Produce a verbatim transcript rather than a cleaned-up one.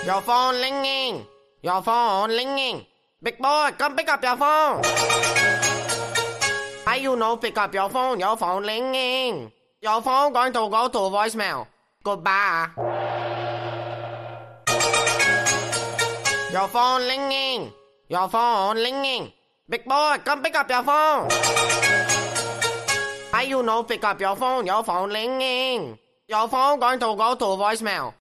Your phone ringing. Your phone ringing. Big boy, come pick up your phone. Why you no pick up your phone? Your phone ringing. Your phone going to go to voicemail. Goodbye. Your phone ringing. Your phone ringing. Big boy, come pick up your phone. Why you no pick up your phone? Your phone ringing. Your phone going to go to voicemail.